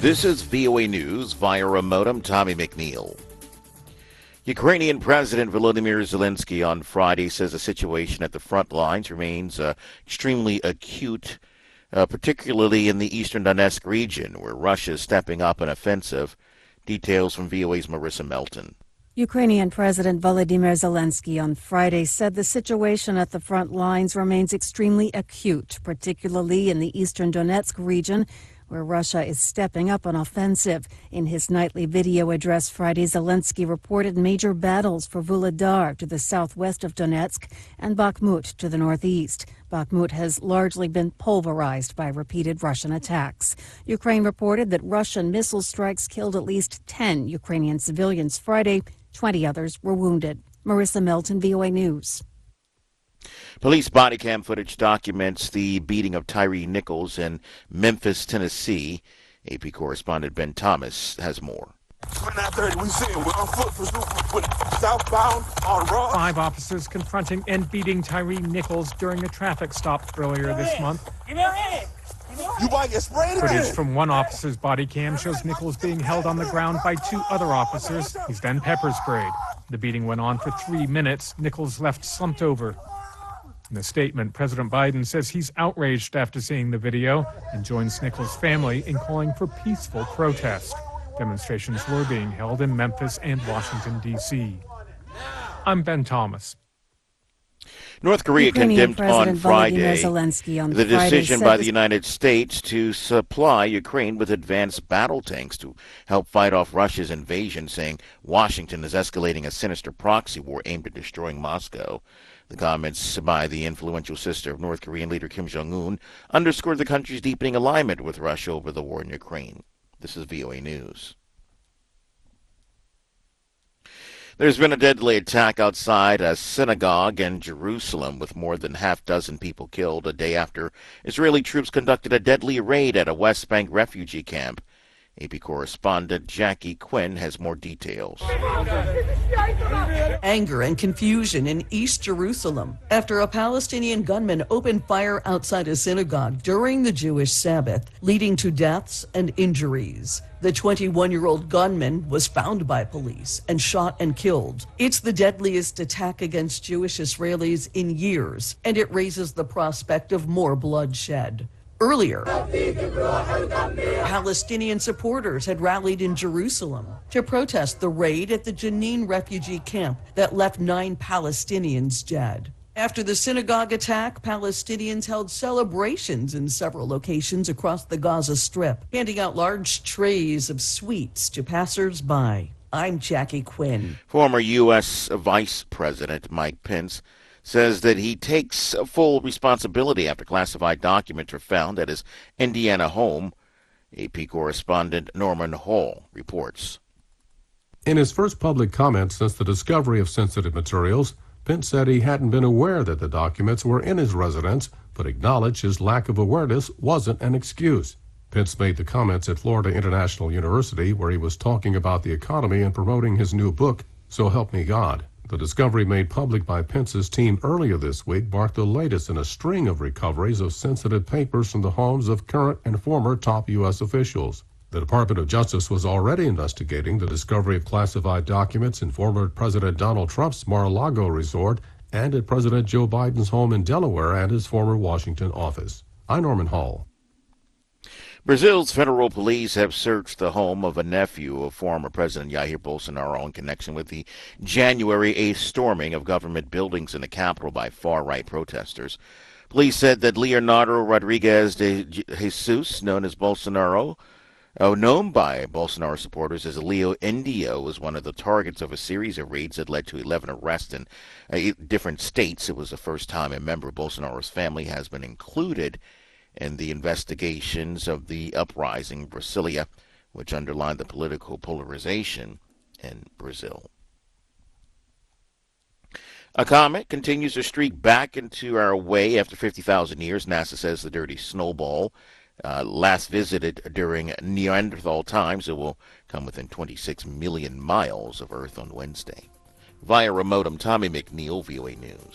This is VOA News via remote. I'm Tommy McNeil. Ukrainian President Volodymyr Zelensky on Friday says the situation at the front lines remains extremely acute, particularly in the eastern Donetsk region, where Russia is stepping up an offensive. Details from VOA's Marissa Melton. Ukrainian President Volodymyr Zelensky on Friday said the situation at the front lines remains extremely acute, particularly in the eastern Donetsk region, where Russia is stepping up an offensive. In his nightly video address Friday, Zelensky reported major battles for Vuhledar to the southwest of Donetsk and Bakhmut to the northeast. Bakhmut has largely been pulverized by repeated Russian attacks. Ukraine reported that Russian missile strikes killed at least 10 Ukrainian civilians Friday. 20 others were wounded. Marissa Melton, VOA News. Police body cam footage documents the beating of Tyree Nichols in Memphis, Tennessee. AP correspondent Ben Thomas has more. 9:30, we see him. We're on foot southbound on Raw. 5 officers confronting and beating Tyree Nichols during a traffic stop earlier this month. You might get sprayed again. Footage from one officer's body cam shows Nichols being held on the ground by 2 other officers. He's then pepper sprayed. The beating went on for 3 minutes. Nichols left slumped over. In a statement, President Biden says he's outraged after seeing the video and joins Nichols' family in calling for peaceful protest. Demonstrations were being held in Memphis and Washington, D.C. I'm Ben Thomas. North Korea Ukrainian condemned on Friday the decision by the the United States to supply Ukraine with advanced battle tanks to help fight off Russia's invasion, saying Washington is escalating a sinister proxy war aimed at destroying Moscow. The comments by the influential sister of North Korean leader Kim Jong-un underscored the country's deepening alignment with Russia over the war in Ukraine. This is VOA News. There's been a deadly attack outside a synagogue in Jerusalem with more than half dozen people killed a day after Israeli troops conducted a deadly raid at a West Bank refugee camp. AP correspondent Jackie Quinn has more details. Anger and confusion in East Jerusalem after a Palestinian gunman opened fire outside a synagogue during the Jewish Sabbath, leading to deaths and injuries. The 21-year-old gunman was found by police and shot and killed. It's the deadliest attack against Jewish Israelis in years, and it raises the prospect of more bloodshed. Earlier, Palestinian supporters had rallied in Jerusalem to protest the raid at the Jenin refugee camp that left 9 Palestinians dead. After the synagogue attack, Palestinians held celebrations in several locations across the Gaza Strip, handing out large trays of sweets to passers-by. I'm Jackie Quinn. Former U.S. Vice President Mike Pence says that he takes full responsibility after classified documents were found at his Indiana home. AP correspondent Norman Hall reports. In his first public comment since the discovery of sensitive materials, Pence said he hadn't been aware that the documents were in his residence, but acknowledged his lack of awareness wasn't an excuse. Pence made the comments at Florida International University, where he was talking about the economy and promoting his new book, So Help Me God. The discovery made public by Pence's team earlier this week marked the latest in a string of recoveries of sensitive papers from the homes of current and former top U.S. officials. The Department of Justice was already investigating the discovery of classified documents in former President Donald Trump's Mar-a-Lago resort and at President Joe Biden's home in Delaware and his former Washington office. I'm Norman Hall. Brazil's federal police have searched the home of a nephew of former President Jair Bolsonaro in connection with the January 8th storming of government buildings in the capital by far-right protesters. Police said that Leonardo Rodrigues de Jesus, known by Bolsonaro supporters as Leo Indio, was one of the targets of a series of raids that led to 11 arrests in different states. It was the first time a member of Bolsonaro's family has been included in the investigations of the uprising in Brasilia, which underlined the political polarization in Brazil. A comet continues to streak back into our way after 50,000 years. NASA says the dirty snowball last visited during Neanderthal times. It will come within 26 million miles of Earth on Wednesday. Via remote, I'm Tommy McNeil, VOA News.